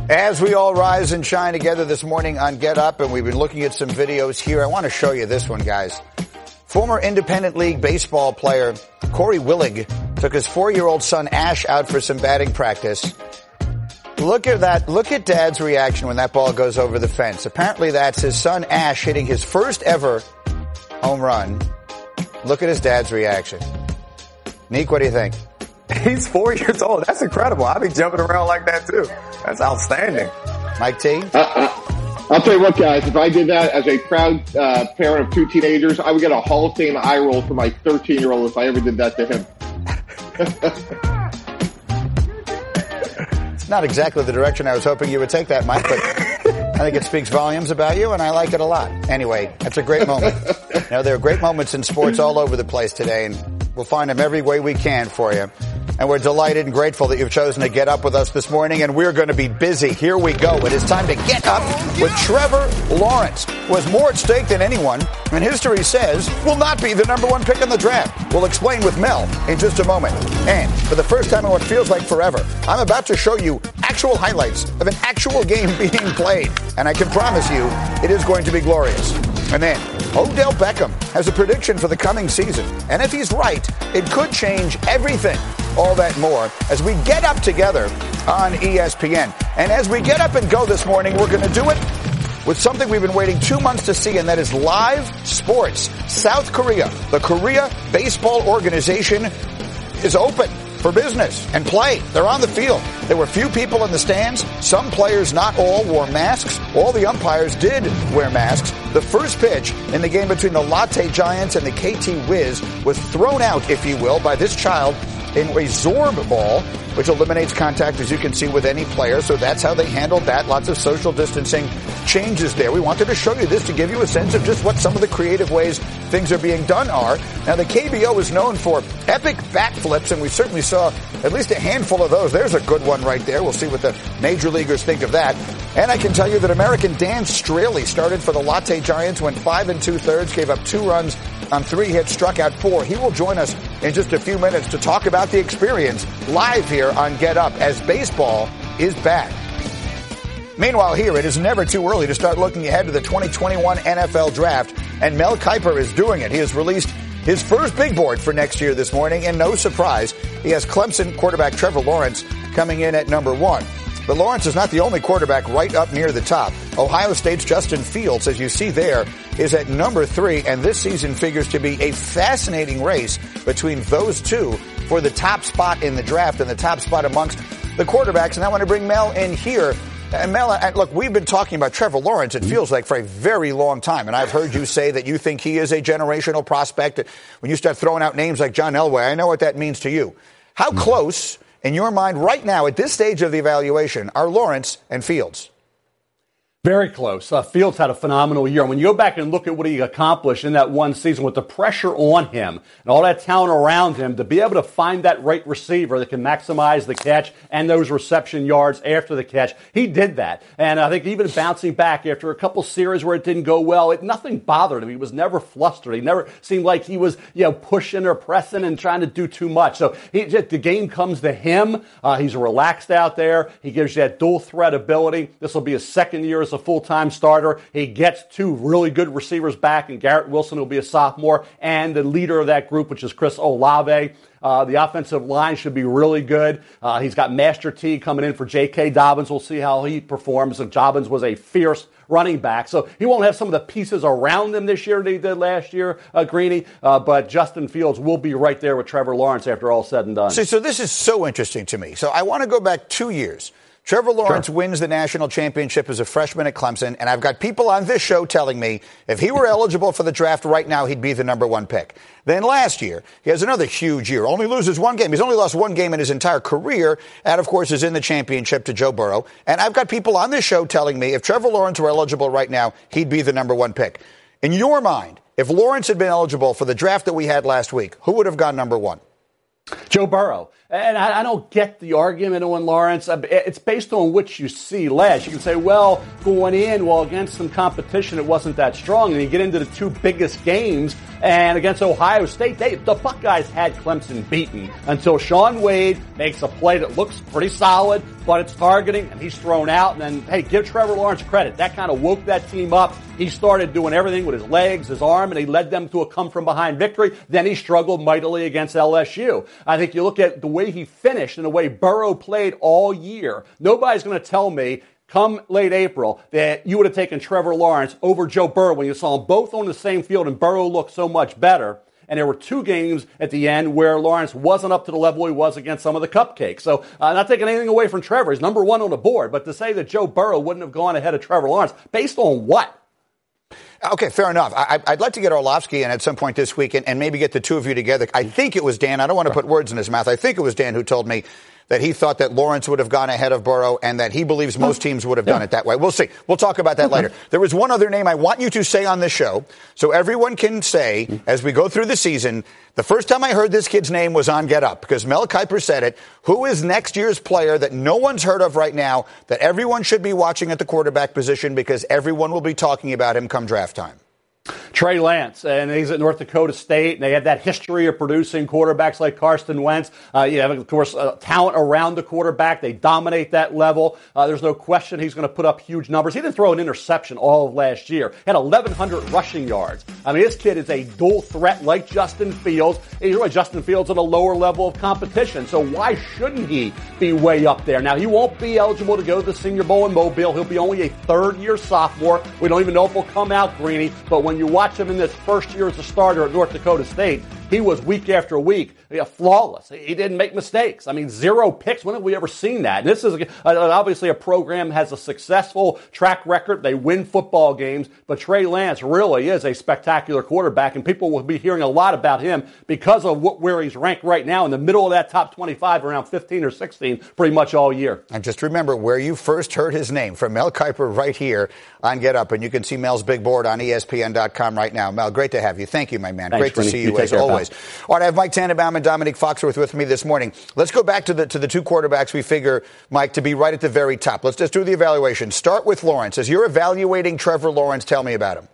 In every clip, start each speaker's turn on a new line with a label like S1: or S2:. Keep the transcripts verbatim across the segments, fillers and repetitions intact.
S1: As we all rise and shine together this morning on Get Up, and we've been looking at some videos here, I want to show you this one, guys. Former Independent League baseball player Corey Willig took his four-year-old son Ash out for some batting practice. Look at that. Look at Dad's reaction when that ball goes over the fence. Apparently that's his son Ash hitting his first ever home run. Look at his dad's reaction. Neek, what do you think?
S2: He's four years old. That's incredible. I'd be jumping around like that too. That's outstanding.
S1: Mike T?
S3: Uh, uh, I'll tell you what, guys. If I did that as a proud uh, parent of two teenagers, I would get a Hall of Fame eye roll for my thirteen-year-old if I ever did that to him.
S1: It's not exactly the direction I was hoping you would take that, Mike, but I think it speaks volumes about you, and I like it a lot. Anyway, that's a great moment. You know, there are great moments in sports all over the place today, and we'll find them every way we can for you. And we're delighted and grateful that you've chosen to get up with us this morning, and we're going to be busy. Here we go. It is time to get up with Trevor Lawrence, who has more at stake than anyone, and history says will not be the number one pick in the draft. We'll explain with Mel in just a moment. And for the first time in what feels like forever, I'm about to show you actual highlights of an actual game being played. And I can promise you it is going to be glorious. And then Odell Beckham has a prediction for the coming season. And if he's right, it could change everything. All that more as we get up together on E S P N. And as we get up and go this morning, we're going to do it with something we've been waiting two months to see, and that is live sports. South Korea, the Korea Baseball Organization, is open for business and play. They're on the field. There were few people in the stands. Some players, not all, wore masks. All the umpires did wear masks. The first pitch in the game between the Lotte Giants and the K T Wiz was thrown out, if you will, by this child in a Zorb ball, which eliminates contact, as you can see, with any player. So that's how they handled that. Lots of social distancing changes there. We wanted to show you this to give you a sense of just what some of the creative ways things are being done are. Now, the K B O is known for epic backflips, and we certainly saw at least a handful of those. There's a good one right there. We'll see what the major leaguers think of that. And I can tell you that American Dan Straley started for the Lotte Giants, went five and two-thirds, gave up two runs on three hits, struck out four. He will join us in just a few minutes to talk about the experience live here on Get Up as baseball is back. Meanwhile, here, it is never too early to start looking ahead to the twenty twenty-one N F L Draft, and Mel Kiper is doing it. He has released his first big board for next year this morning, and no surprise, he has Clemson quarterback Trevor Lawrence coming in at number one. But Lawrence is not the only quarterback right up near the top. Ohio State's Justin Fields, as you see there, is at number three, and this season figures to be a fascinating race between those two for the top spot in the draft and the top spot amongst the quarterbacks. And I want to bring Mel in here. And Mel, look, we've been talking about Trevor Lawrence, it feels like, for a very long time. And I've heard you say that you think he is a generational prospect. When you start throwing out names like John Elway, I know what that means to you. How close, in your mind, right now, at this stage of the evaluation, are Lawrence and Fields?
S4: Very close. Uh, Fields had a phenomenal year. And when you go back and look at what he accomplished in that one season with the pressure on him and all that talent around him, to be able to find that right receiver that can maximize the catch and those reception yards after the catch, he did that. And I think even bouncing back after a couple series where it didn't go well, it, nothing bothered him. He was never flustered. He never seemed like he was, you know, pushing or pressing and trying to do too much. So he just, the game comes to him. Uh, he's relaxed out there. He gives you that dual threat ability. This will be his second year as a full-time starter. He gets two really good receivers back, and Garrett Wilson will be a sophomore, and the leader of that group, which is Chris Olave. Uh, the offensive line should be really good. Uh, he's got Master T coming in for J K. Dobbins. We'll see how he performs. And Dobbins was a fierce running back. So he won't have some of the pieces around him this year that he did last year, uh, Greeny. Uh, but Justin Fields will be right there with Trevor Lawrence after all said and done.
S1: So, so this is so interesting to me. So I want to go back two years. Trevor Lawrence sure. wins the national championship as a freshman at Clemson, and I've got people on this show telling me if he were eligible for the draft right now, he'd be the number one pick. Then last year, he has another huge year, only loses one game. He's only lost one game in his entire career, and, of course, is in the championship to Joe Burrow. And I've got people on this show telling me if Trevor Lawrence were eligible right now, he'd be the number one pick. In your mind, if Lawrence had been eligible for the draft that we had last week, who would have gone number one?
S4: Joe Burrow. And I, I don't get the argument on Lawrence. It's based on what you see last. You can say, well, going in, well, against some competition, it wasn't that strong. And you get into the two biggest games, And against Ohio State, they, the Buckeyes had Clemson beaten until Sean Wade makes a play that looks pretty solid, but it's targeting, and he's thrown out. And then, hey, give Trevor Lawrence credit. That kind of woke that team up. He started doing everything with his legs, his arm, and he led them to a come-from-behind victory. Then he struggled mightily against L S U. I think you look at the way he finished and the way Burrow played all year. Nobody's going to tell me come late April that you would have taken Trevor Lawrence over Joe Burrow when you saw them both on the same field and Burrow looked so much better. And there were two games at the end where Lawrence wasn't up to the level he was against some of the cupcakes. So uh, not taking anything away from Trevor. He's number one on the board. But to say that Joe Burrow wouldn't have gone ahead of Trevor Lawrence, based on what?
S1: Okay, fair enough. I, I'd like to get Orlovsky in at some point this week and, and maybe get the two of you together. I think it was Dan. I don't want to put words in his mouth. I think it was Dan who told me that he thought that Lawrence would have gone ahead of Burrow and that he believes most teams would have done it that way. We'll see. We'll talk about that later. There was one other name I want you to say on this show so everyone can say, as we go through the season, the first time I heard this kid's name was on Get Up because Mel Kiper said it. Who is next year's player that no one's heard of right now that everyone should be watching at the quarterback position because everyone will be talking about him come draft time?
S4: Trey Lance, and he's at North Dakota State, and they have that history of producing quarterbacks like Carson Wentz. Uh, you have, of course, uh, talent around the quarterback. They dominate that level. Uh, there's no question he's going to put up huge numbers. He didn't throw an interception all of last year. He had eleven hundred rushing yards. I mean, this kid is a dual threat like Justin Fields. He's really Justin Fields at a lower level of competition, so why shouldn't he be way up there? Now, he won't be eligible to go to the Senior Bowl in Mobile. He'll be only a third-year sophomore. We don't even know if he'll come out, Greeny, but when you watch him in this first year as a starter at North Dakota State, he was week after week yeah, flawless. He didn't make mistakes. I mean, zero picks. When have we ever seen that? And this is a, obviously a program has a successful track record. They win football games, but Trey Lance really is a spectacular quarterback, and people will be hearing a lot about him because of what, where he's ranked right now in the middle of that top twenty-five, around fifteen or sixteen, pretty much all year.
S1: And just remember where you first heard his name from Mel Kiper right here on Get Up, and you can see Mel's big board on E S P N dot com right now. Mel, great to have you. Thank you, my man.
S4: Thanks,
S1: great to
S4: Rennie.
S1: see you,
S4: you
S1: as
S4: care,
S1: always. Pal. All right, I have Mike Tannenbaum and Dominique Foxworth with me this morning. Let's go back to the to the two quarterbacks we figure, Mike, to be right at the very top. Let's just do the evaluation. Start with Lawrence. As you're evaluating Trevor Lawrence, tell me about him.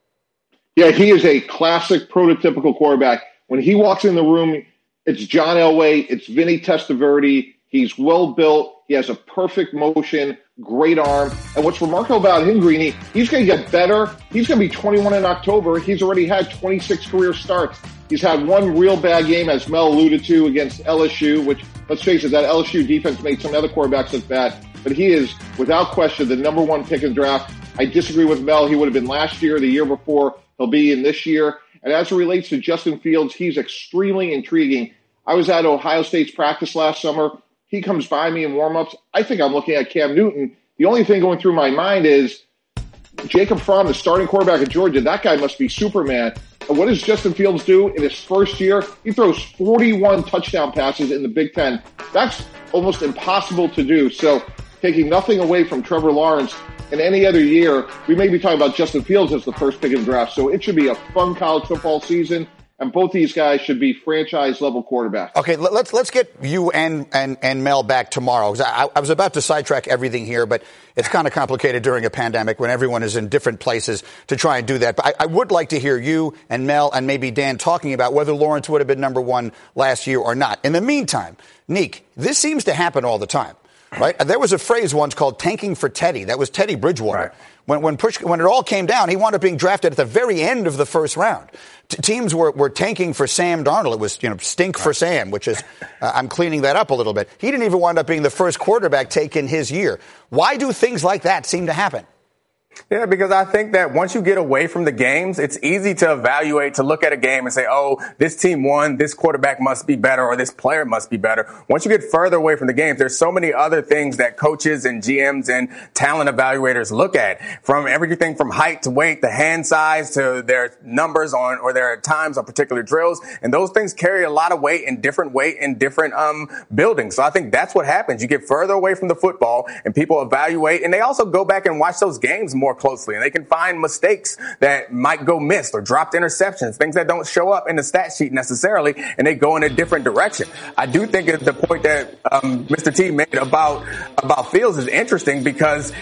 S3: Yeah, he is a classic prototypical quarterback. When he walks in the room, it's John Elway, it's Vinny Testaverde. He's well built. He has a perfect motion, great arm. And what's remarkable about him, Greeny, he's going to get better. He's going to be twenty-one in October. He's already had twenty-six career starts. He's had one real bad game, as Mel alluded to, against L S U, which, let's face it, that L S U defense made some other quarterbacks look bad. But he is, without question, the number one pick in the draft. I disagree with Mel. He would have been last year, the year before. He'll be in this year. And as it relates to Justin Fields, he's extremely intriguing. I was at Ohio State's practice last summer. He comes by me in warm-ups. I think I'm looking at Cam Newton. The only thing going through my mind is Jacob Fromm, the starting quarterback at Georgia. That guy must be Superman. And what does Justin Fields do in his first year? He throws forty-one touchdown passes in the Big Ten. That's almost impossible to do. So taking nothing away from Trevor Lawrence, in any other year, we may be talking about Justin Fields as the first pick in the draft. So it should be a fun college football season. And both these guys should be franchise-level quarterbacks.
S1: Okay, let's let's get you and and, and Mel back tomorrow. I, I was about to sidetrack everything here, but it's kind of complicated during a pandemic when everyone is in different places to try and do that. But I, I would like to hear you and Mel and maybe Dan talking about whether Lawrence would have been number one last year or not. In the meantime, Neek, this seems to happen all the time, right? There was a phrase once called tanking for Teddy. That was Teddy Bridgewater. Right. When when push when it all came down, he wound up being drafted at the very end of the first round. T- teams were, were tanking for Sam Darnold. It was, you know, stink for Sam, which is, uh, I'm cleaning that up a little bit. He didn't even wind up being the first quarterback taken his year. Why do things like that seem to happen?
S2: Yeah, because I think that once you get away from the games, it's easy to evaluate, to look at a game and say, oh, this team won, this quarterback must be better, or this player must be better. Once you get further away from the games, there's so many other things that coaches and G Ms and talent evaluators look at, from everything from height to weight, the hand size, to their numbers on, or their times on particular drills. And those things carry a lot of weight and different weight in different um buildings. So I think that's what happens. You get further away from the football and people evaluate, and they also go back and watch those games more closely, and they can find mistakes that might go missed or dropped interceptions, things that don't show up in the stat sheet necessarily, and they go in a different direction. I do think that the point that um, Mister T made about about Fields is interesting, because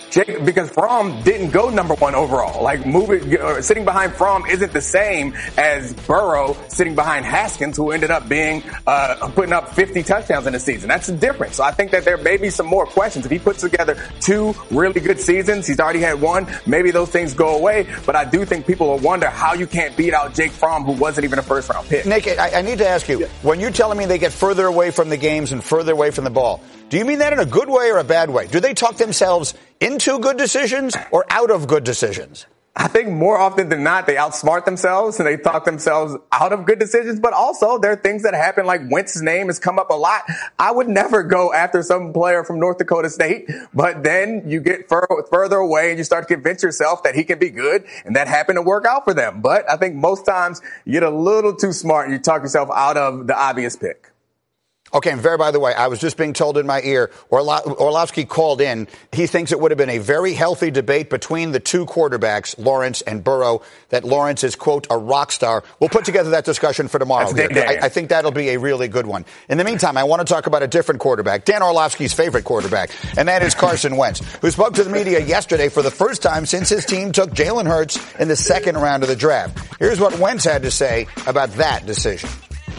S2: Jake, because Fromm didn't go number one overall. Like moving, uh, sitting behind Fromm isn't the same as Burrow sitting behind Haskins, who ended up being uh, putting up fifty touchdowns in the season. That's the difference. So I think that there may be some more questions. If he puts together two really good seasons, he's already had one. Maybe those things go away. But I do think people will wonder how you can't beat out Jake Fromm, who wasn't even a first round pick.
S1: Nick, I, I need to ask you: when you're telling me they get further away from the games and further away from the ball, do you mean that in a good way or a bad way? Do they talk themselves into good decisions or out of good decisions?
S2: I think more often than not, they outsmart themselves and they talk themselves out of good decisions. But also, there are things that happen, like Wentz's name has come up a lot. I would never go after some player from North Dakota State, but then you get fur- further away and you start to convince yourself that he can be good, and that happened to work out for them. But I think most times you get a little too smart and you talk yourself out of the obvious pick.
S1: Okay, and very, by the way, I was just being told in my ear, Orlo- Orlovsky called in. He thinks it would have been a very healthy debate between the two quarterbacks, Lawrence and Burrow, that Lawrence is, quote, a rock star. We'll put together that discussion for tomorrow. I, I think that'll be a really good one. In the meantime, I want to talk about a different quarterback, Dan Orlovsky's favorite quarterback, and that is Carson Wentz, who spoke to the media yesterday for the first time since his team took Jalen Hurts in the second round of the draft. Here's what Wentz had to say about that decision.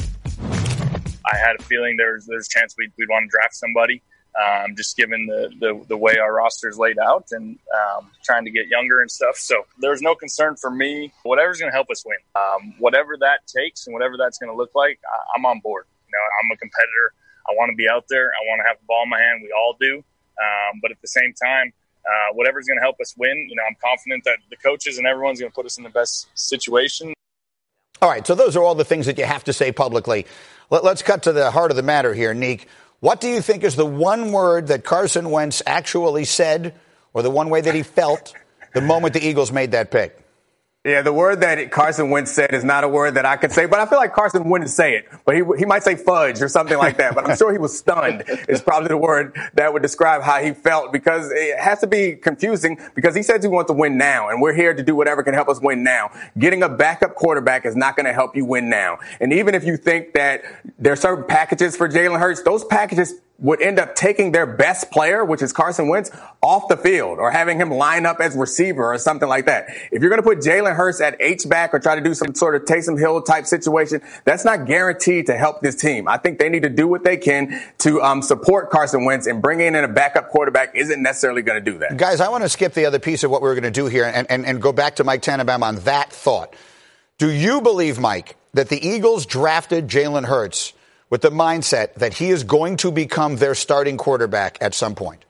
S5: I had a feeling there's there's a chance we'd, we'd want to draft somebody, um, just given the, the, the way our roster is laid out and um, trying to get younger and stuff. So there's no concern for me. Whatever's going to help us win, um, whatever that takes and whatever that's going to look like, I, I'm on board. You know, I'm a competitor. I want to be out there. I want to have the ball in my hand. We all do. Um, but at the same time, uh, whatever's going to help us win, you know, I'm confident that the coaches and everyone's going to put us in the best situation.
S1: All right, so those are all the things that you have to say publicly. Let, let's cut to the heart of the matter here, Neek. What do you think is the one word that Carson Wentz actually said, or the one way that he felt the moment the Eagles made that pick?
S2: Yeah, the word that Carson Wentz said is not a word that I could say, but I feel like Carson wouldn't say it. But he he might say fudge or something like that. But I'm sure he was stunned is probably the word that would describe how he felt, because it has to be confusing, because he says he wants to win now, and we're here to do whatever can help us win now. Getting a backup quarterback is not going to help you win now. And even if you think that there are certain packages for Jalen Hurts, those packages would end up taking their best player, which is Carson Wentz, off the field, or having him line up as receiver or something like that. If you're going to put Jalen Hurts at H-back or try to do some sort of Taysom Hill type situation, that's not guaranteed to help this team. I think they need to do what they can to um, support Carson Wentz, and bringing in a backup quarterback isn't necessarily going to do that.
S1: Guys, I want to skip the other piece of what we were going to do here and, and, and go back to Mike Tannenbaum on that thought. Do you believe, Mike, that the Eagles drafted Jalen Hurts with the mindset that he is going to become their starting quarterback at some point?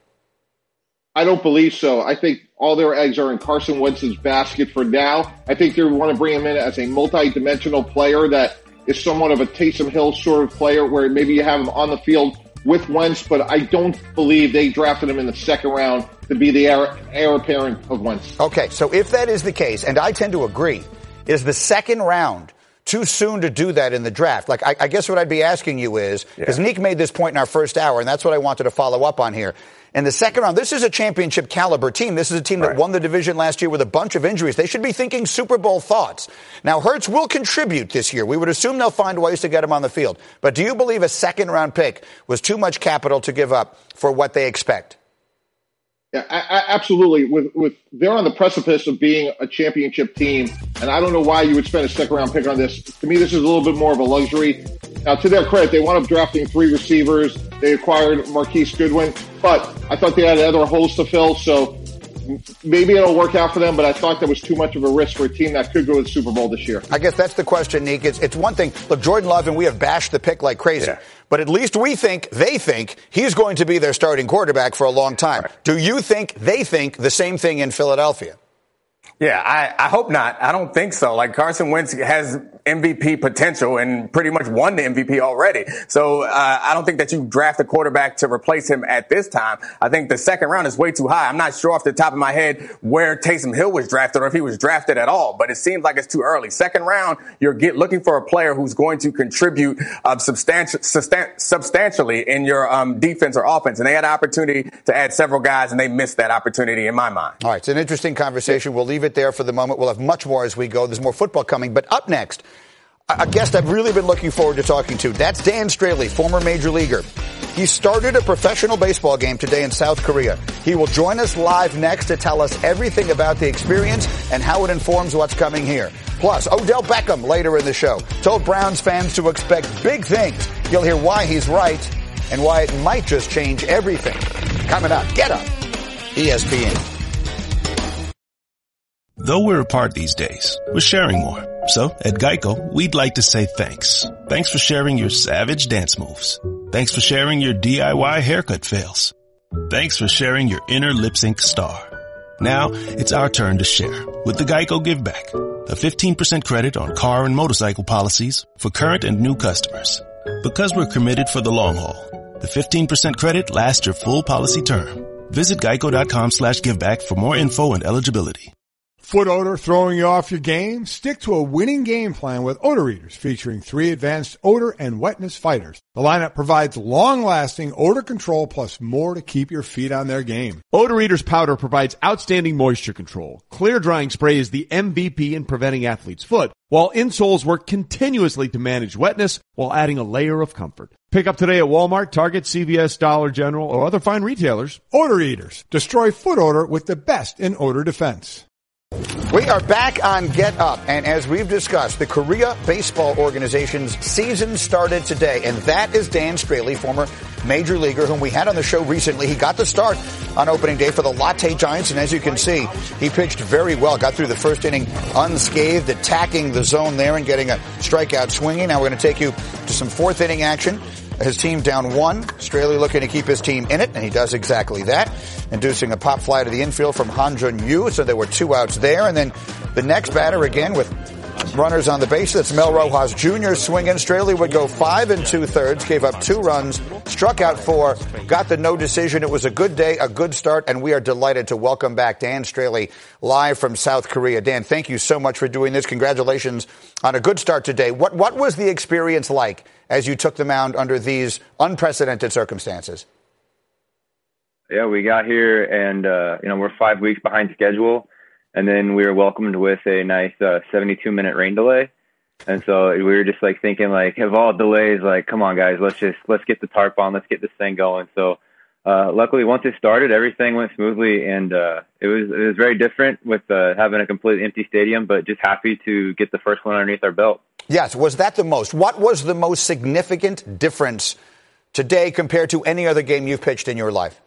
S3: I don't believe so. I think all their eggs are in Carson Wentz's basket for now. I think they want to bring him in as a multi-dimensional player that is somewhat of a Taysom Hill sort of player, where maybe you have him on the field with Wentz, but I don't believe they drafted him in the second round to be the heir, heir apparent of Wentz.
S1: Okay, so if that is the case, and I tend to agree, is the second round too soon to do that in the draft? Like, I, I guess what I'd be asking you is, because yeah. Neek made this point in our first hour, and that's what I wanted to follow up on here. In the second round, this is a championship caliber team. This is a team that right. won the division last year with a bunch of injuries. They should be thinking Super Bowl thoughts. Now, Hurts will contribute this year. We would assume they'll find ways to get him on the field. But do you believe a second round pick was too much capital to give up for what they expect?
S3: Yeah, I, I, absolutely. With, with they're on the precipice of being a championship team, and I don't know why you would spend a second round pick on this. To me, this is a little bit more of a luxury. Now, to their credit, they wound up drafting three receivers. They acquired Marquise Goodwin, but I thought they had other holes to fill. So maybe it'll work out for them, but I thought that was too much of a risk for a team that could go to the Super Bowl this year.
S1: I guess that's the question, Neek. It's, it's one thing. Look, Jordan Love and we have bashed the pick like crazy. Yeah. But at least we think, they think, he's going to be their starting quarterback for a long time. Right. Do you think they think the same thing in Philadelphia?
S2: Yeah, I, I hope not. I don't think so. Like, Carson Wentz has M V P potential and pretty much won the M V P already. So uh, I don't think that you draft a quarterback to replace him at this time. I think the second round is way too high. I'm not sure off the top of my head where Taysom Hill was drafted or if he was drafted at all, but it seems like it's too early. Second round, you're get, looking for a player who's going to contribute uh, substanti- sustain- substantially in your um, defense or offense. And they had an opportunity to add several guys, and they missed that opportunity in my mind.
S1: All right, it's an interesting conversation. We'll leave it there for the moment. We'll have much more as we go. There's more football coming. But up next, a guest I've really been looking forward to talking to. That's Dan Straley, former major leaguer. He started a professional baseball game today in South Korea. He will join us live next to tell us everything about the experience and how it informs what's coming here. Plus, Odell Beckham later in the show told Browns fans to expect big things. You'll hear why he's right and why it might just change everything. Coming up, Get Up, E S P N.
S6: Though we're apart these days, we're sharing more. So, at Geico, we'd like to say thanks. Thanks for sharing your savage dance moves. Thanks for sharing your D I Y haircut fails. Thanks for sharing your inner lip sync star. Now, it's our turn to share with the Geico Give Back, a fifteen percent credit on car and motorcycle policies for current and new customers. Because we're committed for the long haul, the fifteen percent credit lasts your full policy term. Visit geico.com slash giveback for more info and eligibility.
S7: Foot odor throwing you off your game? Stick to a winning game plan with Odor Eaters, featuring three advanced odor and wetness fighters. The lineup provides long-lasting odor control plus more to keep your feet on their game.
S8: Odor Eaters powder provides outstanding moisture control. Clear drying spray is the M V P in preventing athlete's foot, while insoles work continuously to manage wetness while adding a layer of comfort. Pick up today at Walmart, Target, C V S, Dollar General, or other fine retailers.
S7: Odor Eaters. Destroy foot odor with the best in odor defense.
S1: We are back on Get Up, and as we've discussed, the Korea Baseball Organization's season started today, and that is Dan Straley, former major leaguer, whom we had on the show recently. He got the start on opening day for the Lotte Giants, and as you can see, he pitched very well, got through the first inning unscathed, attacking the zone there and getting a strikeout swinging. Now we're going to take you to some fourth inning action. His team down one. Straley looking to keep his team in it, and he does exactly that, inducing a pop fly to the infield from Han Jun-yu, so there were two outs there. And then the next batter, again, with runners on the base, that's Mel Rojas Junior swinging. Straley would go five and two-thirds, gave up two runs, struck out four, got the no decision. It was a good day, a good start, and we are delighted to welcome back Dan Straley live from South Korea. Dan, thank you so much for doing this. Congratulations on a good start today. What, what was the experience like as you took the mound under these unprecedented circumstances?
S9: Yeah, we got here and, uh, you know, we're five weeks behind schedule. And then we were welcomed with a nice uh, seventy-two minute rain delay. And so we were just like thinking like, of all delays, like, come on guys, let's just, let's get the tarp on, let's get this thing going. So uh, luckily once it started, everything went smoothly, and uh, it was, it was very different with uh, having a completely empty stadium, but just happy to get the first one underneath our belt.
S1: Yes. Was that the most? What was the most significant difference today compared to any other game you've pitched in your life?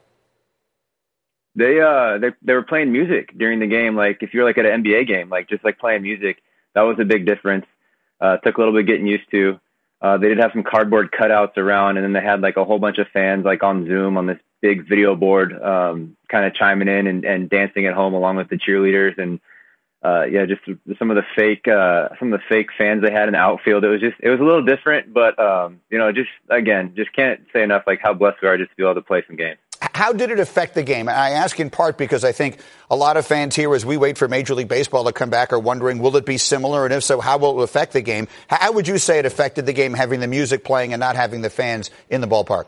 S9: They uh they they were playing music during the game. Like if you're like at an N B A game, like just like playing music, that was a big difference. Uh, took a little bit getting used to. Uh, they did have some cardboard cutouts around, and then they had like a whole bunch of fans like on Zoom on this big video board, um, kind of chiming in and, and dancing at home along with the cheerleaders. And uh, yeah, just some of the fake uh, some of the fake fans they had in the outfield. It was just it was a little different, but um, you know, just again, just can't say enough like how blessed we are just to be able to play some games.
S1: How did it affect the game? And I ask in part because I think a lot of fans here, as we wait for Major League Baseball to come back, are wondering, will it be similar? And if so, how will it affect the game? How would you say it affected the game, having the music playing and not having the fans in the ballpark?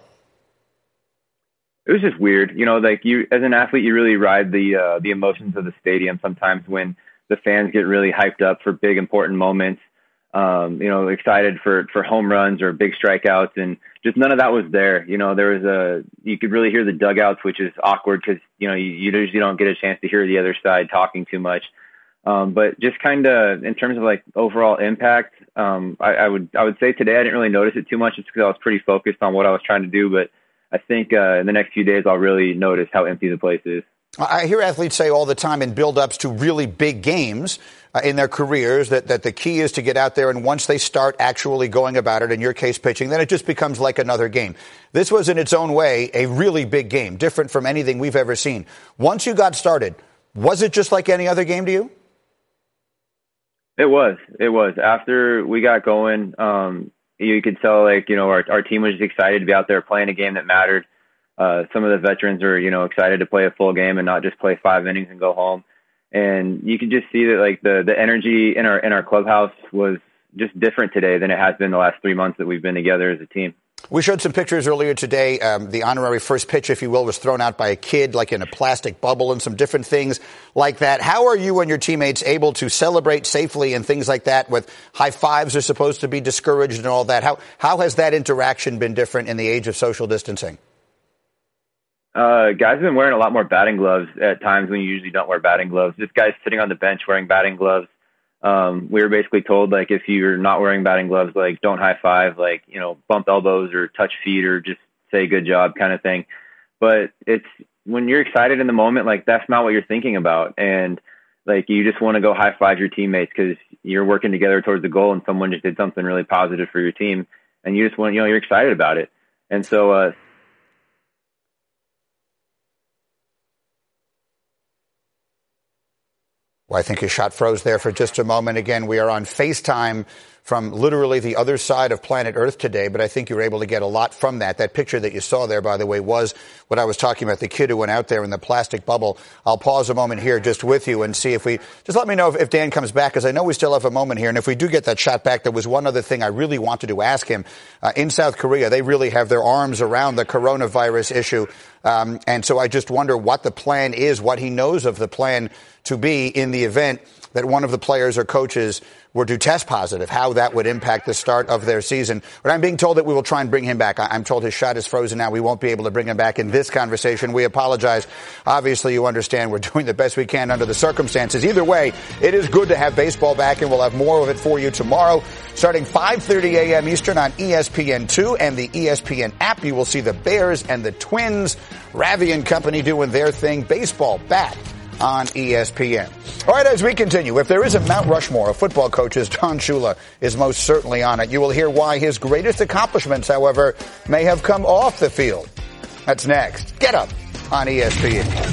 S9: It was just weird. You know, like you, as an athlete, you really ride the, uh, the emotions of the stadium sometimes when the fans get really hyped up for big, important moments. Um, you know, excited for, for home runs or big strikeouts, and just none of that was there. You know, there was a, you could really hear the dugouts, which is awkward because, you know, you, you usually don't get a chance to hear the other side talking too much. Um, but just kind of in terms of like overall impact, um, I, I would, I would say today I didn't really notice it too much just because I was pretty focused on what I was trying to do. But I think, uh, in the next few days, I'll really notice how empty the place is.
S1: I hear athletes say all the time in build-ups to really big games uh, in their careers that, that the key is to get out there, and once they start actually going about it, in your case pitching, then it just becomes like another game. This was in its own way a really big game, different from anything we've ever seen. Once you got started, was it just like any other game to you?
S9: It was. It was. After we got going, um, you could tell, like, you know, our, our team was just excited to be out there playing a game that mattered. Uh, some of the veterans are, you know, excited to play a full game and not just play five innings and go home. And you can just see that, like, the, the energy in our, in our clubhouse was just different today than it has been the last three months that we've been together as a team.
S1: We showed some pictures earlier today. Um, the honorary first pitch, if you will, was thrown out by a kid, like in a plastic bubble and some different things like that. How are you and your teammates able to celebrate safely and things like that with high fives are supposed to be discouraged and all that? How, how has that interaction been different in the age of social distancing?
S9: Uh, guys have been wearing a lot more batting gloves at times when you usually don't wear batting gloves. This guy's sitting on the bench wearing batting gloves. Um, we were basically told, like, if you're not wearing batting gloves, like, don't high five, like, you know, bump elbows or touch feet or just say good job kind of thing. But it's when you're excited in the moment, like, that's not what you're thinking about. And, like, you just want to go high five your teammates because you're working together towards the goal and someone just did something really positive for your team. And you just want, you know, you're excited about it. And so, uh,
S1: Well, I think his shot froze there for just a moment. Again, we are on FaceTime from literally the other side of planet Earth today, but I think you were able to get a lot from that. That picture that you saw there, by the way, was what I was talking about, the kid who went out there in the plastic bubble. I'll pause a moment here just with you and see if we – just let me know if, if Dan comes back, because I know we still have a moment here. And if we do get that shot back, there was one other thing I really wanted to ask him. Uh, in South Korea, they really have their arms around the coronavirus issue. Um, and so I just wonder what the plan is, what he knows of the plan to be in the event that one of the players or coaches were to test positive, how that would impact the start of their season. But I'm being told that we will try and bring him back. I'm told his shot is frozen now. We won't be able to bring him back in this conversation. We apologize. Obviously, you understand we're doing the best we can under the circumstances. Either way, it is good to have baseball back, and we'll have more of it for you tomorrow. Starting five thirty a.m. Eastern on E S P N two and the E S P N app, you will see the Bears and the Twins, Ravi and company doing their thing. Baseball back on E S P N. All right, as we continue, if there is a Mount Rushmore of football coaches, Don Shula is most certainly on it. You will hear why his greatest accomplishments, however, may have come off the field. That's next. Get Up on E S P N.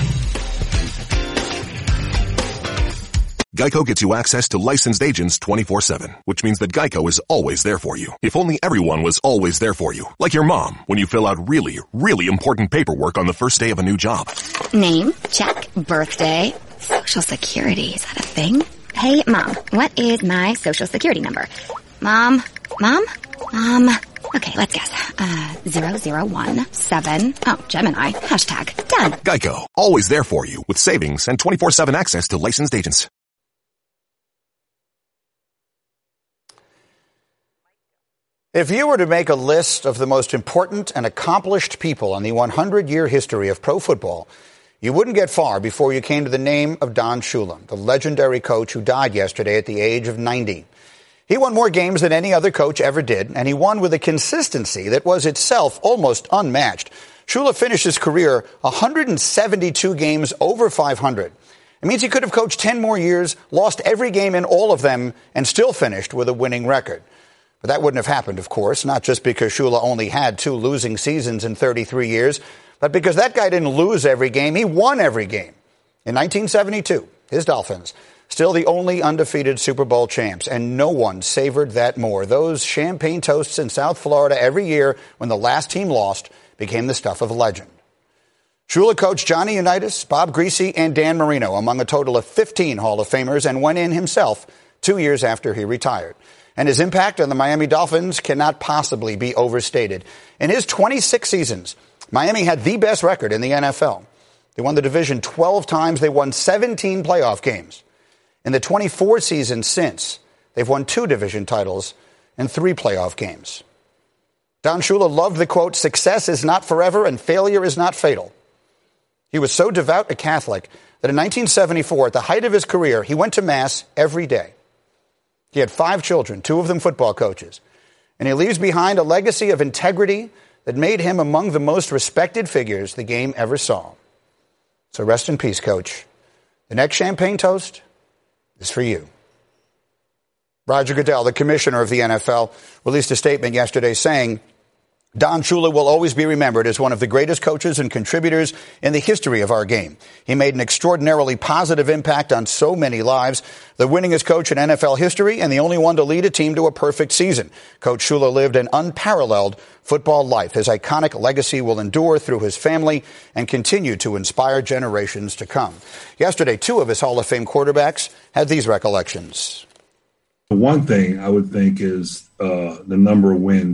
S10: Geico gets you access to licensed agents twenty-four seven, which means that Geico is always there for you. If only everyone was always there for you. Like your mom, when you fill out really, really important paperwork on the first day of a new job.
S11: Name, check. Birthday, social security, is that a thing? Hey, Mom, what is my social security number? Mom, Mom, Mom. Okay, let's guess. Uh, zero zero one seven. Oh, Gemini. Hashtag done.
S10: Geico, always there for you with savings and twenty-four seven access to licensed agents.
S1: If you were to make a list of the most important and accomplished people in the hundred-year history of pro football, you wouldn't get far before you came to the name of Don Shula, the legendary coach who died yesterday at the age of ninety. He won more games than any other coach ever did, and he won with a consistency that was itself almost unmatched. Shula finished his career one hundred seventy-two games over five hundred. It means he could have coached ten more years, lost every game in all of them, and still finished with a winning record. But that wouldn't have happened, of course, not just because Shula only had two losing seasons in thirty-three years, but because that guy didn't lose every game, he won every game. In nineteen seventy-two, his Dolphins, still the only undefeated Super Bowl champs, and no one savored that more. Those champagne toasts in South Florida every year when the last team lost became the stuff of legend. Shula coached Johnny Unitas, Bob Griese, and Dan Marino among a total of fifteen Hall of Famers, and went in himself two years after he retired. And his impact on the Miami Dolphins cannot possibly be overstated. In his twenty-six seasons, Miami had the best record in the N F L. They won the division twelve times. They won seventeen playoff games. In the twenty-four seasons since, they've won two division titles and three playoff games. Don Shula loved the quote, "Success is not forever and failure is not fatal." He was so devout a Catholic that in nineteen seventy-four, at the height of his career, he went to Mass every day. He had five children, two of them football coaches. And he leaves behind a legacy of integrity that made him among the most respected figures the game ever saw. So rest in peace, Coach. The next champagne toast is for you. Roger Goodell, the commissioner of the N F L, released a statement yesterday saying, Don Shula will always be remembered as one of the greatest coaches and contributors in the history of our game. He made an extraordinarily positive impact on so many lives, the winningest coach in N F L history and the only one to lead a team to a perfect season. Coach Shula lived an unparalleled football life. His iconic legacy will endure through his family and continue to inspire generations to come. Yesterday, two of his Hall of Fame quarterbacks had these recollections.
S12: One thing I would think is uh, the number of wins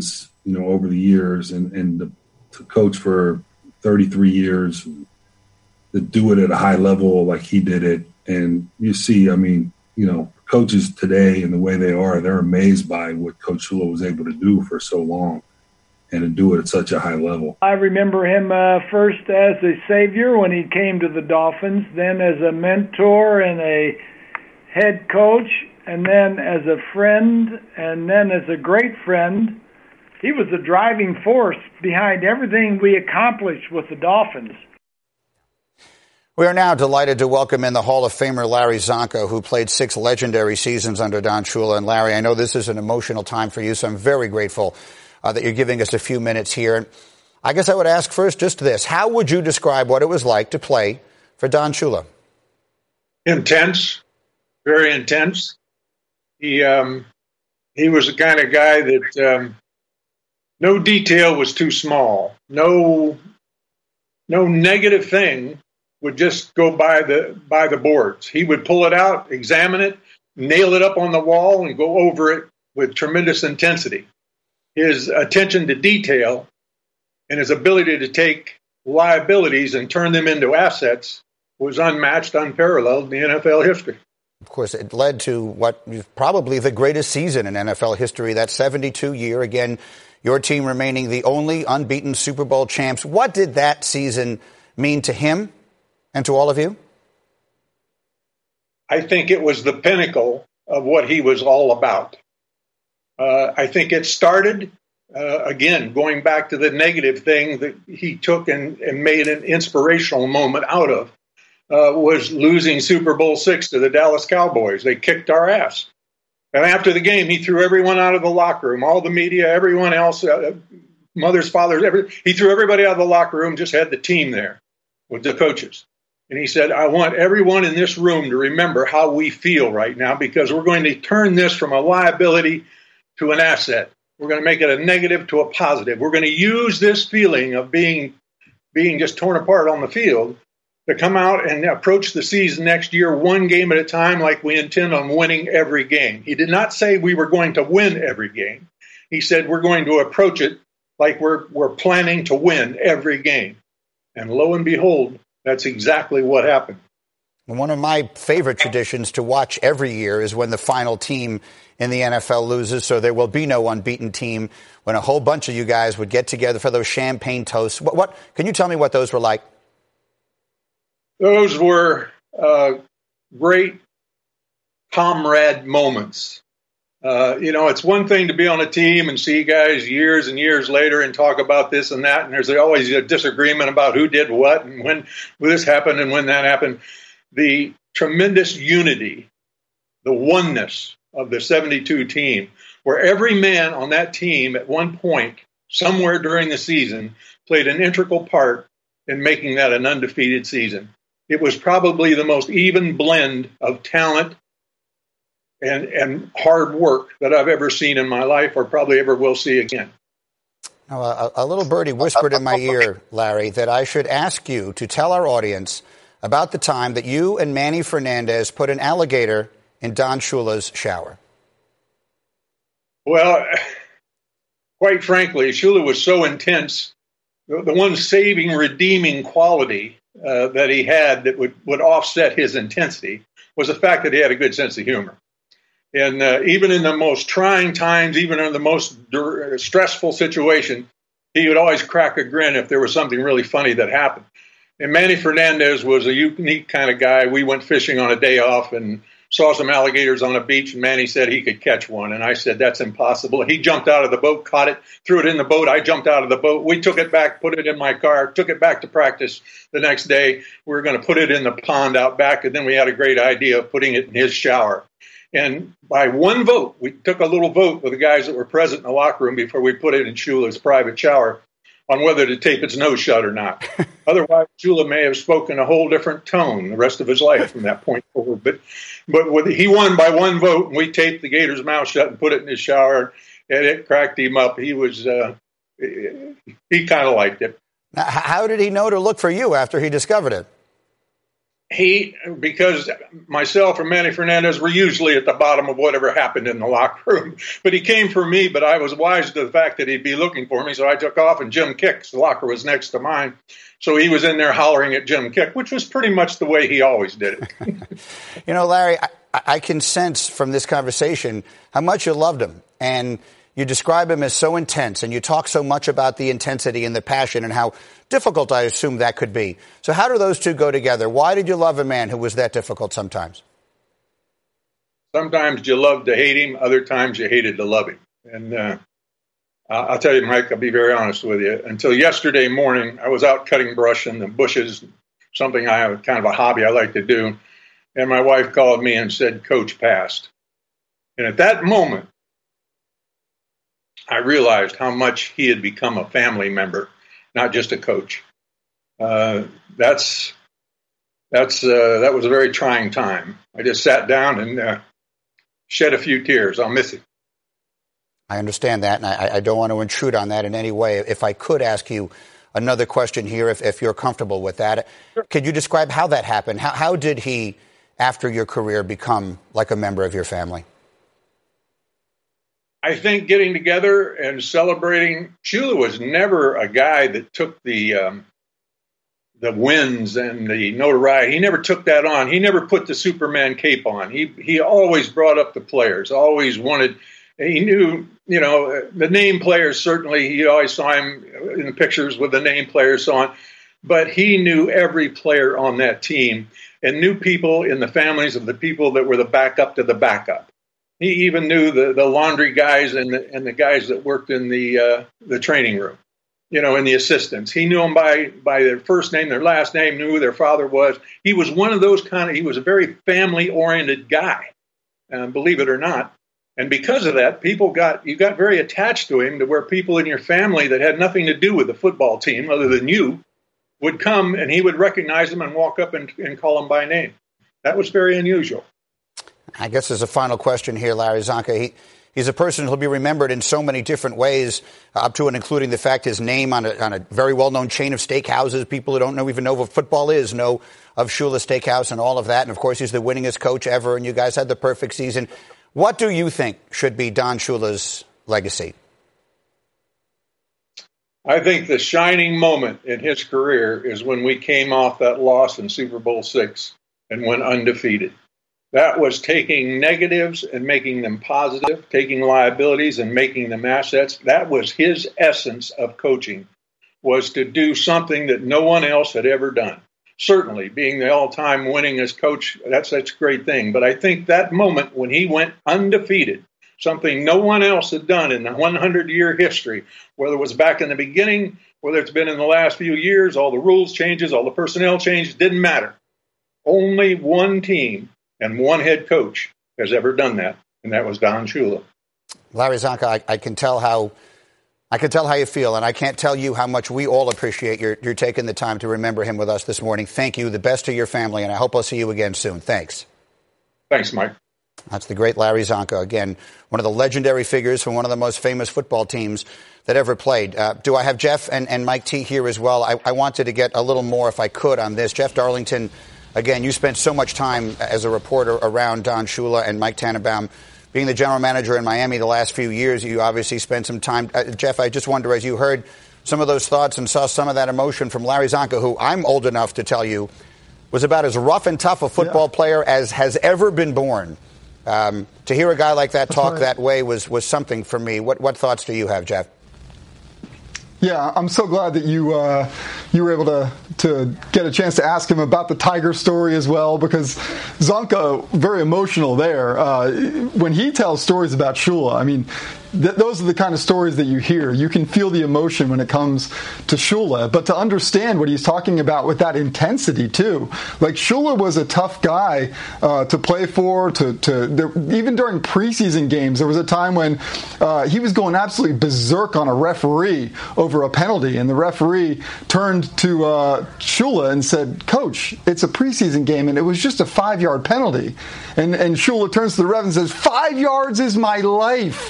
S12: you know, over the years, and, and the, to coach for thirty-three years, to do it at a high level like he did it. And you see, I mean, you know, coaches today and the way they are, they're amazed by what Coach Shula was able to do for so long and to do it at such a high level.
S13: I remember him uh, first as a savior when he came to the Dolphins, then as a mentor and a head coach, and then as a friend, and then as a great friend. He was the driving force behind everything we accomplished with the Dolphins.
S1: We are now delighted to welcome in the Hall of Famer Larry Csonka, who played six legendary seasons under Don Shula. And Larry, I know this is an emotional time for you, so I'm very grateful uh, that you're giving us a few minutes here. I guess I would ask first just this. How would you describe what it was like to play for Don Shula?
S14: Intense, very intense. He um, he was the kind of guy that um, no detail was too small. No, no negative thing would just go by the by the boards. He would pull it out, examine it, nail it up on the wall, and go over it with tremendous intensity. His attention to detail and his ability to take liabilities and turn them into assets was unmatched, unparalleled in the N F L history.
S1: Of course, it led to what is probably the greatest season in N F L history, that seventy-two year. Again, your team remaining the only unbeaten Super Bowl champs. What did that season mean to him and to all of you?
S14: I think it was the pinnacle of what he was all about. Uh, I think it started, uh, again, going back to the negative thing that he took and, and made an inspirational moment out of, uh, was losing Super Bowl six to the Dallas Cowboys. They kicked our ass. And after the game, he threw everyone out of the locker room, all the media, everyone else, uh, mothers, fathers, every, he threw everybody out of the locker room, just had the team there with the coaches. And he said, I want everyone in this room to remember how we feel right now, because we're going to turn this from a liability to an asset. We're going to make it a negative to a positive. We're going to use this feeling of being being just torn apart on the field to come out and approach the season next year one game at a time, like we intend on winning every game. He did not say we were going to win every game. He said we're going to approach it like we're we're planning to win every game. And lo and behold, that's exactly what happened.
S1: One of my favorite traditions to watch every year is when the final team in the N F L loses, so there will be no unbeaten team, when a whole bunch of you guys would get together for those champagne toasts. What, what can you tell me what those were like?
S14: Those were uh, great comrade moments. Uh, you know, it's one thing to be on a team and see guys years and years later and talk about this and that, and there's always a disagreement about who did what and when this happened and when that happened. The tremendous unity, the oneness of the seventy-two team, where every man on that team at one point, somewhere during the season, played an integral part in making that an undefeated season. It was probably the most even blend of talent and, and hard work that I've ever seen in my life, or probably ever will see again.
S1: Now, a, a little birdie whispered in my ear, Larry, that I should ask you to tell our audience about the time that you and Manny Fernandez put an alligator in Don Shula's shower.
S14: Well, quite frankly, Shula was so intense. The, the one saving, redeeming quality uh, that he had that would, would offset his intensity was the fact that he had a good sense of humor. And uh, even in the most trying times, even in the most dur- stressful situation, he would always crack a grin if there was something really funny that happened. And Manny Fernandez was a unique kind of guy. We went fishing on a day off and saw some alligators on a beach, and Manny said he could catch one. And I said, that's impossible. He jumped out of the boat, caught it, threw it in the boat. I jumped out of the boat. We took it back, put it in my car, took it back to practice the next day. We were going to put it in the pond out back, and then we had a great idea of putting it in his shower. And by one vote, we took a little vote with the guys that were present in the locker room before we put it in Shula's private shower on whether to tape its nose shut or not. Otherwise, Shula may have spoken a whole different tone the rest of his life from that point forward. But but with, he won by one vote, and we taped the gator's mouth shut and put it in his shower, and it cracked him up. He was uh, he kind of liked it.
S1: Now, how did he know to look for you after he discovered it?
S14: he, because myself and Manny Fernandez were usually at the bottom of whatever happened in the locker room, but he came for me, but I was wise to the fact that he'd be looking for me, so I took off, and Jim Kick's locker was next to mine. So he was in there hollering at Jim Kick, which was pretty much the way he always did it.
S1: You know, Larry, I, I can sense from this conversation how much you loved him. And you describe him as so intense, and you talk so much about the intensity and the passion and how difficult I assume that could be. So how do those two go together? Why did you love a man who was that difficult sometimes?
S14: Sometimes you love to hate him. Other times you hated to love him. And uh, I'll tell you, Mike, I'll be very honest with you. Until yesterday morning, I was out cutting brush in the bushes, something I have kind of a hobby I like to do. And my wife called me and said, Coach passed. And at that moment, I realized how much he had become a family member, not just a coach. Uh, that's that's uh, that was a very trying time. I just sat down and uh, shed a few tears. I'll miss him.
S1: I understand that, and I, I don't want to intrude on that in any way. If I could ask you another question here, if, if you're comfortable with that, sure. Could you describe how that happened? How, how did he, after your career, become like a member of your family?
S14: I think getting together and celebrating. Shula was never a guy that took the um, the wins and the notoriety. He never took that on. He never put the Superman cape on. He he always brought up the players. Always wanted. He knew, you know, the name players. Certainly, he always saw him in the pictures with the name players on. But he knew every player on that team and knew people in the families of the people that were the backup to the backup. He even knew the, the laundry guys and the, and the guys that worked in the uh, the training room, you know, and the assistants. He knew them by, by their first name, their last name, knew who their father was. He was one of those kind of, he was a very family-oriented guy, uh, believe it or not. And because of that, people got, you got very attached to him to where people in your family that had nothing to do with the football team other than you would come and he would recognize them and walk up and, and call them by name. That was very unusual.
S1: I guess as a final question here, Larry Csonka, he, he's a person who'll be remembered in so many different ways, uh, up to and including the fact his name on a, on a very well-known chain of steakhouses. People who don't know, even know what football is know of Shula Steakhouse and all of that. And, of course, he's the winningest coach ever, and you guys had the perfect season. What do you think should be Don Shula's legacy?
S14: I think the shining moment in his career is when we came off that loss in Super Bowl six and went undefeated. That was taking negatives and making them positive, taking liabilities and making them assets. That was his essence of coaching, was to do something that no one else had ever done. Certainly, being the all-time winningest coach, that's, that's a great thing. But I think that moment when he went undefeated, something no one else had done in the hundred-year history, whether it was back in the beginning, whether it's been in the last few years, all the rules changes, all the personnel changes, didn't matter. Only one team and one head coach has ever done that, and that was Don Shula.
S1: Larry Csonka, I, I can tell how I can tell how you feel, and I can't tell you how much we all appreciate your, your taking the time to remember him with us this morning. Thank you. The best to your family, and I hope I'll see you again soon. Thanks.
S14: Thanks, Mike.
S1: That's the great Larry Csonka. Again, one of the legendary figures from one of the most famous football teams that ever played. Uh, do I have Jeff and, and Mike T here as well? I, I wanted to get a little more, if I could, on this. Jeff Darlington, again, you spent so much time as a reporter around Don Shula and Mike Tannenbaum. Being the general manager in Miami the last few years, you obviously spent some time. Uh, Jeff, I just wonder, as you heard some of those thoughts and saw some of that emotion from Larry Csonka, who I'm old enough to tell you was about as rough and tough a football yeah. player as has ever been born. Um, to hear a guy like that talk right. that way was, was something for me. What, what thoughts do you have, Jeff?
S15: Yeah, I'm so glad that you uh, you were able to to get a chance to ask him about the Tiger story as well, because Csonka, very emotional there. Uh, when he tells stories about Shula, I mean, th- those are the kind of stories that you hear. You can feel the emotion when it comes to Shula, but to understand what he's talking about with that intensity too. Like, Shula was a tough guy uh, to play for. To, to there, even during preseason games, there was a time when uh, he was going absolutely berserk on a referee over a penalty, and the referee turned to uh, Shula and said, "Coach, it's a preseason game, and it was just a five-yard penalty." And and Shula turns to the ref and says, five yards is my life."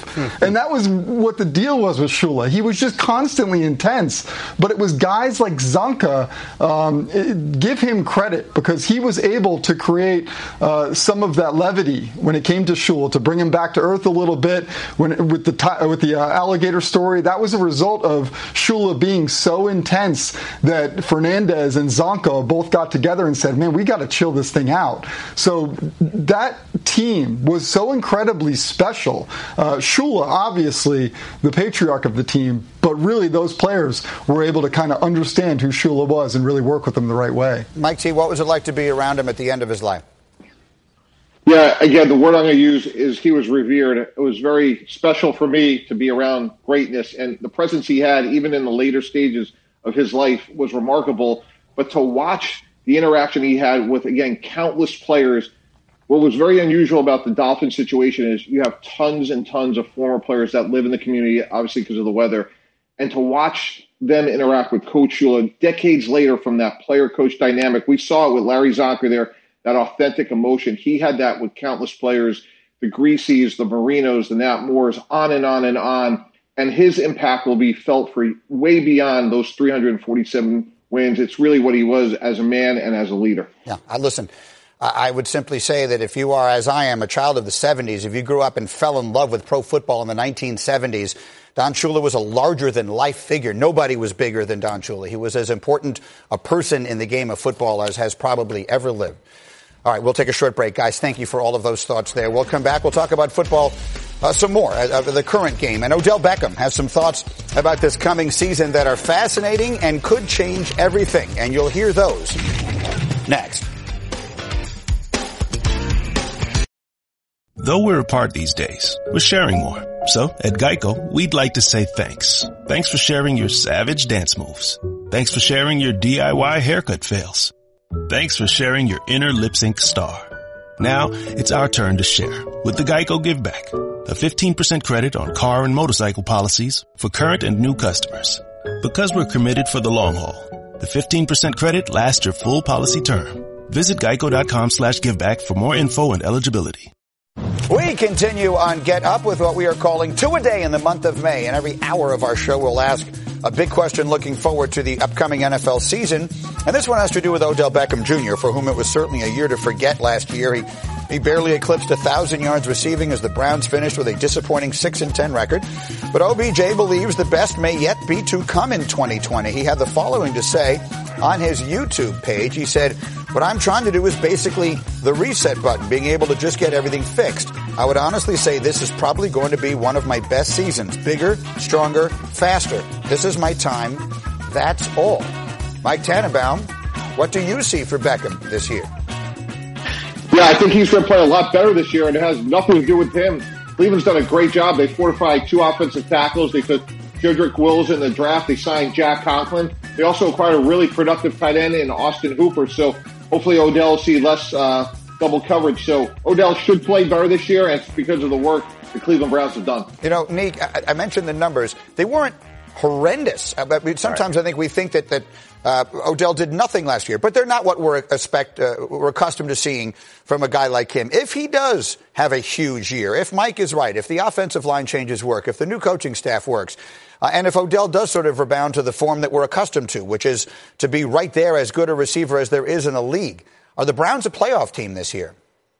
S15: And that was what the deal was with Shula. He was just constantly intense. But it was guys like Zonka, um, it, give him credit, because he was able to create uh, some of that levity when it came to Shula, to bring him back to earth a little bit. When with the with the uh, alligator story, that was a result of Shula being so intense that Fernandez and Zonka both got together and said, man, we got to chill this thing out. So that team was so incredibly special. Uh, Shula, obviously, the patriarch of the team, but really those players were able to kind of understand who Shula was and really work with him the right way.
S1: Mike T., what was it like to be around him at the end of his life?
S3: Yeah, again, the word I'm going to use is he was revered. It was very special for me to be around greatness, and the presence he had, even in the later stages of his life, was remarkable. But to watch the interaction he had with, again, countless players, what was very unusual about the Dolphins situation is you have tons and tons of former players that live in the community, obviously because of the weather, and to watch them interact with Coach Shula decades later from that player-coach dynamic. We saw it with Larry Zonka there, that authentic emotion. He had that with countless players, the Greasies, the Marinos, the Nat Moores, on and on and on. And his impact will be felt for way beyond those three hundred forty-seven wins. It's really what he was as a man and as a leader.
S1: Yeah, I listen. I would simply say that if you are, as I am, a child of the seventies, if you grew up and fell in love with pro football in the nineteen seventies, Don Shula was a larger-than-life figure. Nobody was bigger than Don Shula. He was as important a person in the game of football as has probably ever lived. All right, we'll take a short break. Guys, thank you for all of those thoughts there. We'll come back. We'll talk about football uh, some more, uh, the current game. And Odell Beckham has some thoughts about this coming season that are fascinating and could change everything. And you'll hear those next.
S6: Though we're apart these days, we're sharing more. So, at Geico, we'd like to say thanks. Thanks for sharing your savage dance moves. Thanks for sharing your D I Y haircut fails. Thanks for sharing your inner lip sync star. Now, it's our turn to share with the Geico Give Back, a fifteen percent credit on car and motorcycle policies for current and new customers. Because we're committed for the long haul, the fifteen percent credit lasts your full policy term. Visit geico.com slash giveback for more info and eligibility.
S1: We continue on Get Up with what we are calling Two a Day in the month of May. And every hour of our show we'll ask a big question looking forward to the upcoming N F L season. And this one has to do with Odell Beckham Junior, for whom it was certainly a year to forget last year. He, he barely eclipsed one thousand yards receiving as the Browns finished with a disappointing six and ten record. But O B J believes the best may yet be to come in twenty twenty. He had the following to say on his YouTube page. He said, "What I'm trying to do is basically the reset button, being able to just get everything fixed. I would honestly say this is probably going to be one of my best seasons. Bigger, stronger, faster. This is my time. That's all." Mike Tannenbaum, what do you see for Beckham this year?
S3: Yeah, I think he's going to play a lot better this year, and it has nothing to do with him. Cleveland's done a great job. They fortified two offensive tackles. They took Jedrick Wills in the draft. They signed Jack Conklin. They also acquired a really productive tight end in Austin Hooper. So hopefully Odell will see less uh, double coverage. So Odell should play better this year, and it's because of the work the Cleveland Browns have done.
S1: You know, Neek, I, I mentioned the numbers. They weren't horrendous. I mean, sometimes right. I think we think that, that uh, Odell did nothing last year, but they're not what we're, expect, uh, we're accustomed to seeing from a guy like him. If he does have a huge year, if Mike is right, if the offensive line changes work, if the new coaching staff works, uh, and if Odell does sort of rebound to the form that we're accustomed to, which is to be right there as good a receiver as there is in the league, are the Browns a playoff team this year?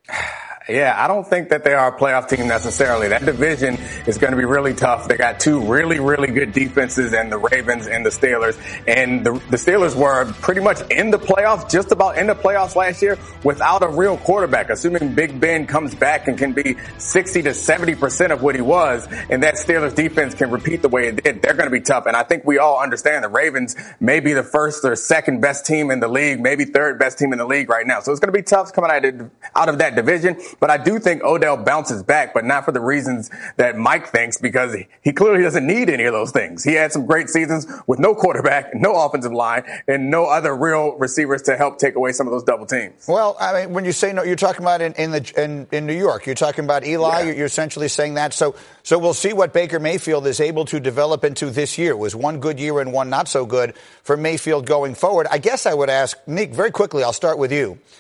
S2: Yeah, I don't think that they are a playoff team necessarily. That division is going to be really tough. They got two really, really good defenses in the Ravens and the Steelers. And the, the Steelers were pretty much in the playoffs, just about in the playoffs last year without a real quarterback. Assuming Big Ben comes back and can be sixty to seventy percent of what he was, and that Steelers defense can repeat the way it did, they're going to be tough. And I think we all understand the Ravens may be the first or second best team in the league, maybe third best team in the league right now. So it's going to be tough coming out of, out of that division. But I do think Odell bounces back, but not for the reasons that Mike thinks, because he clearly doesn't need any of those things. He had some great seasons with no quarterback, no offensive line, and no other real receivers to help take away some of those double teams.
S1: Well, I mean, when you say no, you're talking about in, in the in, in New York. You're talking about Eli. Yeah. You're essentially saying that. So, so we'll see what Baker Mayfield is able to develop into this year. It was one good year and one not so good for Mayfield going forward. I guess I would ask, Nick, very quickly, I'll start with you.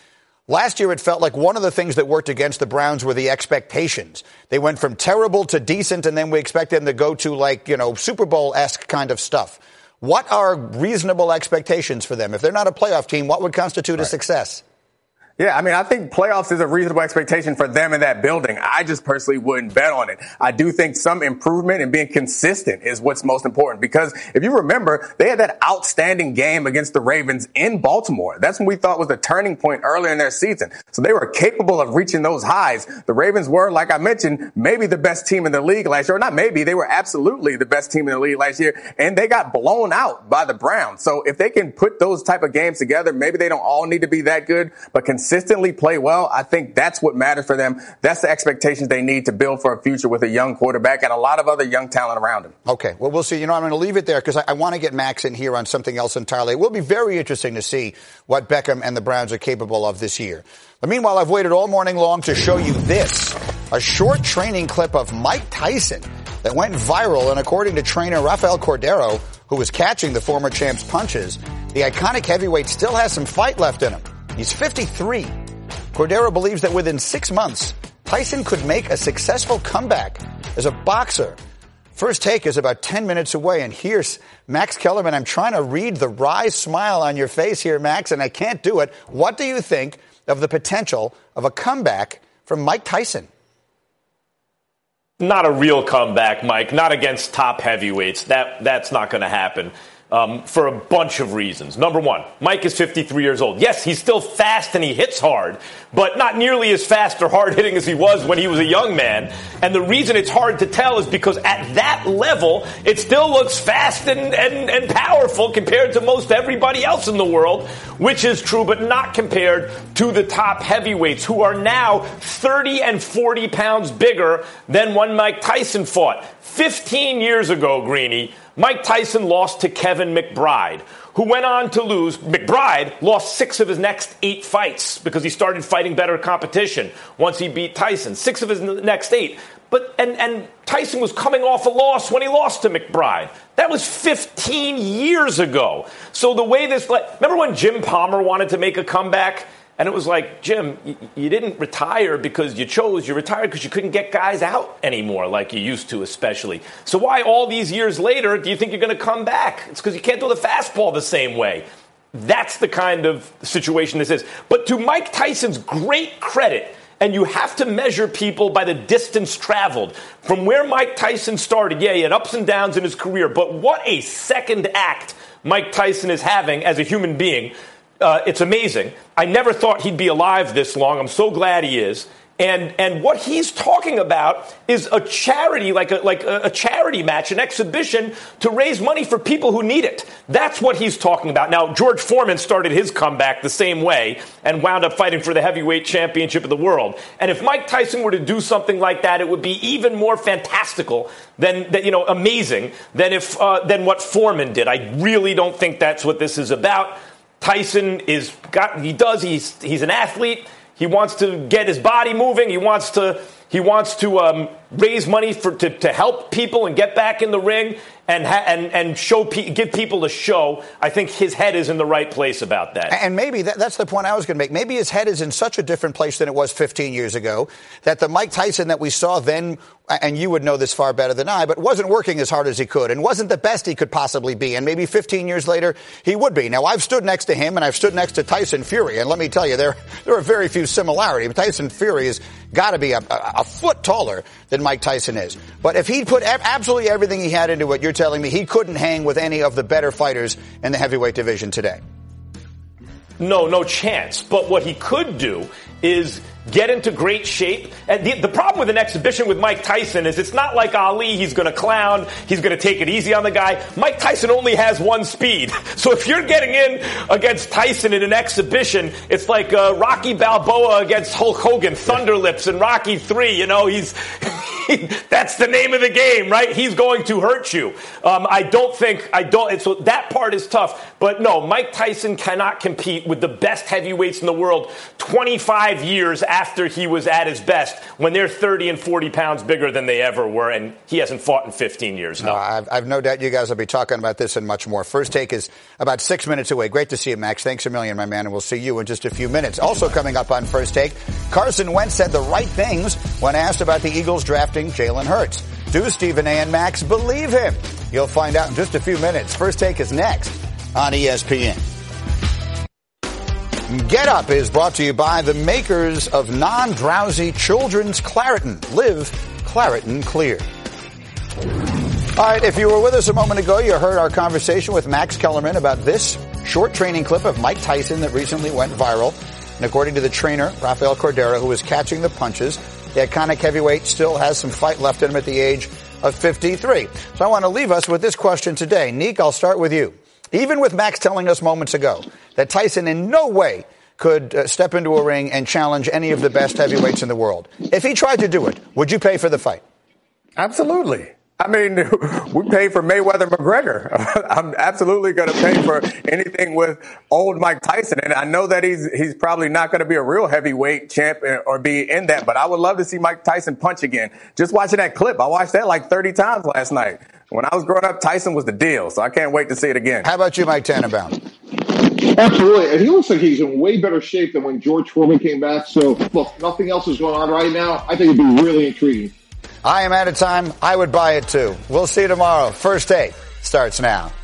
S1: Last year, it felt like one of the things that worked against the Browns were the expectations. They went from terrible to decent, and then we expect them to go to, like, you know, Super Bowl-esque kind of stuff. What are reasonable expectations for them? If they're not a playoff team, what would constitute right. a success?
S2: Yeah, I mean, I think playoffs is a reasonable expectation for them in that building. I just personally wouldn't bet on it. I do think some improvement and being consistent is what's most important, because if you remember, they had that outstanding game against the Ravens in Baltimore. That's when we thought was the turning point earlier in their season. So they were capable of reaching those highs. The Ravens were, like I mentioned, maybe the best team in the league last year. Or not maybe, they were absolutely the best team in the league last year, and they got blown out by the Browns. So if they can put those type of games together, maybe they don't all need to be that good, but consistent consistently play well, I think that's what matters for them. That's the expectations they need to build for a future with a young quarterback and a lot of other young talent around him.
S1: Okay, well, we'll see. You know, I'm going to leave it there because I, I want to get Max in here on something else entirely. It will be very interesting to see what Beckham and the Browns are capable of this year. But meanwhile, I've waited all morning long to show you this, a short training clip of Mike Tyson that went viral, and according to trainer Rafael Cordero, who was catching the former champ's punches, the iconic heavyweight still has some fight left in him. He's fifty-three. Cordero believes that within six months, Tyson could make a successful comeback as a boxer. First Take is about ten minutes away, and here's Max Kellerman. I'm trying to read the wry smile on your face here, Max, and I can't do it. What do you think of the potential of a comeback from Mike Tyson?
S16: Not a real comeback, Mike. Not against top heavyweights. That that's not going to happen. Um, for a bunch of reasons. Number one, Mike is fifty-three years old. Yes, he's still fast and he hits hard, but not nearly as fast or hard hitting as he was when he was a young man. And the reason it's hard to tell is because at that level, it still looks fast and, and, and powerful compared to most everybody else in the world, which is true, but not compared to the top heavyweights who are now thirty and forty pounds bigger than when Mike Tyson fought. fifteen years ago, Greeny, Mike Tyson lost to Kevin McBride, who went on to lose. McBride lost six of his next eight fights because he started fighting better competition once he beat Tyson. Six of his next eight. But and, and Tyson was coming off a loss when he lost to McBride. That was fifteen years ago. So the way this... Remember when Jim Palmer wanted to make a comeback? And it was like, Jim, you didn't retire because you chose. You retired because you couldn't get guys out anymore like you used to, especially. So why all these years later do you think you're going to come back? It's because you can't do the fastball the same way. That's the kind of situation this is. But to Mike Tyson's great credit, and you have to measure people by the distance traveled. From where Mike Tyson started, yeah, he had ups and downs in his career, but what a second act Mike Tyson is having as a human being. Uh, it's amazing. I never thought he'd be alive this long. I'm so glad he is. And and what he's talking about is a charity, like a like a, a charity match, an exhibition to raise money for people who need it. That's what he's talking about. Now, George Foreman started his comeback the same way and wound up fighting for the heavyweight championship of the world. And if Mike Tyson were to do something like that, it would be even more fantastical than, than you know, amazing than if uh, than what Foreman did. I really don't think that's what this is about. Tyson is got he does he's he's an athlete. He wants to get his body moving. He wants to he wants to um, raise money for to, to help people and get back in the ring and ha- and and show pe- give people a show. I think his head is in the right place about that.
S1: And maybe that, that's the point I was going to make. Maybe his head is in such a different place than it was fifteen years ago that the Mike Tyson that we saw then, and you would know this far better than I, but wasn't working as hard as he could and wasn't the best he could possibly be. And maybe fifteen years later, he would be. Now, I've stood next to him and I've stood next to Tyson Fury. And let me tell you, there, there are very few similarities. Tyson Fury has got to be a, a, a foot taller than Mike Tyson is. But if he'd put absolutely everything he had into it, you're telling me he couldn't hang with any of the better fighters in the heavyweight division today.
S16: No, no chance. But what he could do is get into great shape. And the, the problem with an exhibition with Mike Tyson is it's not like Ali. He's going to clown. He's going to take it easy on the guy. Mike Tyson only has one speed. So if you're getting in against Tyson in an exhibition, it's like uh, Rocky Balboa against Hulk Hogan, Thunder Lips in Rocky three. You know, he's mean, that's the name of the game, right? He's going to hurt you. Um, I don't think, I don't, it's, that part is tough. But no, Mike Tyson cannot compete with the best heavyweights in the world twenty-five years after he was at his best, when they're thirty and forty pounds bigger than they ever were, and he hasn't fought in fifteen years. No,
S1: no I've, I've no doubt you guys will be talking about this and much more. First Take is about six minutes away. Great to see you, Max. Thanks a million, my man, and we'll see you in just a few minutes. Also coming up on First Take, Carson Wentz said the right things when asked about the Eagles drafting Jalen Hurts. Do Stephen A. and Max believe him? You'll find out in just a few minutes. First Take is next on E S P N. Get Up is brought to you by the makers of non-drowsy children's Claritin. Live Claritin Clear. All right, if you were with us a moment ago, you heard our conversation with Max Kellerman about this short training clip of Mike Tyson that recently went viral. And according to the trainer, Rafael Cordero, who was catching the punches, the iconic heavyweight still has some fight left in him at the age of fifty-three. So I want to leave us with this question today. Neek, I'll start with you. Even with Max telling us moments ago that Tyson in no way could uh, step into a ring and challenge any of the best heavyweights in the world, if he tried to do it, would you pay for the fight?
S2: Absolutely. I mean, we pay for Mayweather McGregor. I'm absolutely going to pay for anything with old Mike Tyson. And I know that he's he's probably not going to be a real heavyweight champ or be in that, but I would love to see Mike Tyson punch again. Just watching that clip, I watched that like thirty times last night. When I was growing up, Tyson was the deal, so I can't wait to see it again.
S1: How about you, Mike Tannenbaum?
S3: Absolutely. And he looks like he's in way better shape than when George Foreman came back. So, look, nothing else is going on right now. I think it'd be really intriguing.
S1: I am out of time. I would buy it too. We'll see you tomorrow. First Take starts now.